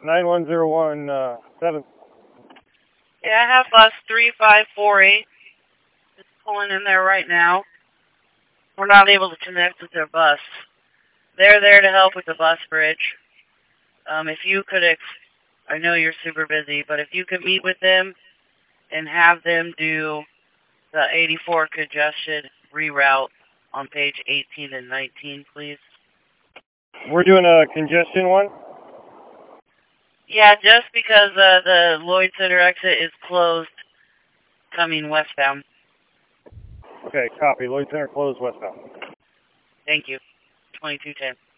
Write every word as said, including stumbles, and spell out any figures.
nine one zero one, uh, seven. Yeah, I have bus three five four eight. It's pulling in there right now. We're not able to connect with their bus. They're there to help with the bus bridge. Um, if you could, ex I know you're super busy, but if you could meet with them and have them do the eighty-four congestion reroute on page eighteen and nineteen, please. We're doing a congestion one? Yeah, just because uh, the Lloyd Center exit is closed coming westbound. Okay, copy. Lloyd Center closed westbound. Thank you. twenty-two ten.